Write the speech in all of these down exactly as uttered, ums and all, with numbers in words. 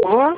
Alô?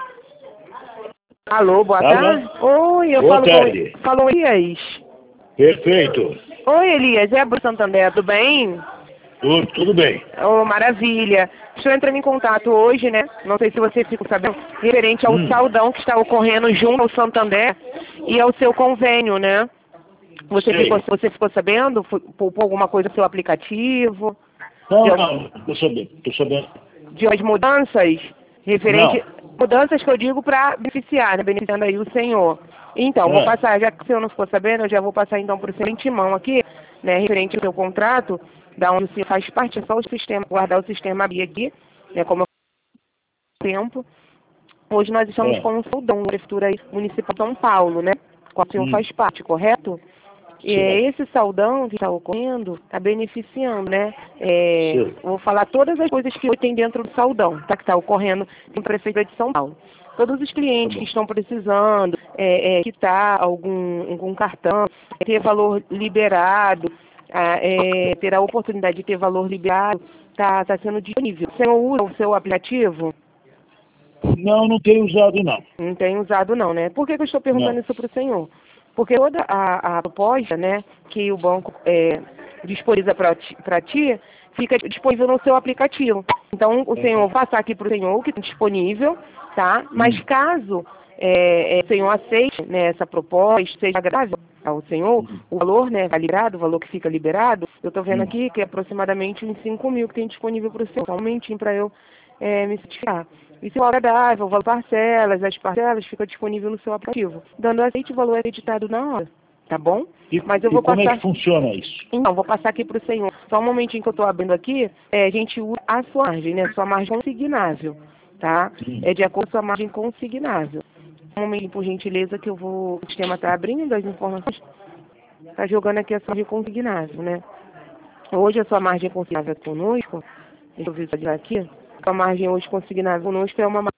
Alô, boa Alô? tarde. Oi, eu Boa falo tarde. com... Falou Elias. Perfeito. Oi, Elias, é Bruno Santander, tudo bem? Tudo, tudo bem. Oh, maravilha. Estou entrando em contato hoje, né? Não sei se você ficou sabendo, referente ao Hum. saldão que está ocorrendo junto ao Santander e ao seu convênio, né? Você Sei. ficou, você ficou sabendo? Foi- Poupou alguma coisa no seu aplicativo? Não, De, al- não, tô sabendo, tô sabendo. de as mudanças? Referente... Não. Mudanças que eu digo para beneficiar, né? Beneficiando aí o senhor. Então, vou Ah, passar, já que o senhor não ficou sabendo, eu já vou passar então para o senhor em timão aqui, né? Referente ao seu contrato, da onde o senhor faz parte, é só o sistema, guardar o sistema B I aqui, né? Como eu tempo. Hoje nós estamos ah, com um soldão, Prefeitura aí, Municipal de São Paulo, né? Qual o senhor hum, faz parte, correto? E é certo, esse saldão que está ocorrendo, está beneficiando, né? É, certo. vou falar todas as coisas que tem dentro do saldão, tá? Que está ocorrendo em Prefeitura de São Paulo. Todos os Tá clientes que bom. estão precisando, é, é, quitar algum, algum cartão, é, ter valor liberado, ah, é, ter a oportunidade de ter valor liberado, está tá sendo disponível. Você não usa o seu aplicativo? Não, não tenho usado, não. Não tem usado não, né? Por que, que eu estou Não. perguntando isso para o senhor? Porque toda a, a proposta, né, que o banco é, disponibiliza para ti, pra ti, fica disponível no seu aplicativo. Então, o senhor Ah, vai passar aqui para o senhor o que está disponível, tá? Mas hum, caso é, é, o senhor aceite, né, essa proposta, seja agradável ao senhor, hum, o valor, né, vai liberado, o valor que fica liberado, eu estou vendo hum. aqui que é aproximadamente uns cinco mil que tem disponível para o senhor. Só um momentinho para eu é, me certificar. E se o valor é agradável, o valor parcelas, as parcelas fica disponível no seu aplicativo. Dando aceite, o valor é editado na hora, tá bom? E, Mas eu e vou como é que passar... funciona isso? Então, vou passar aqui para o senhor. Só um momentinho que eu estou abrindo aqui, é, a gente usa a sua margem, né? Sua margem consignável, tá? Hum, É de acordo com a sua margem consignável. Um momentinho, por gentileza, que eu vou... O sistema está abrindo as informações. Está jogando aqui a sua margem consignável, né? Hoje a sua margem consignável conosco, deixa eu visualizar aqui, a margem hoje consignável conosco é uma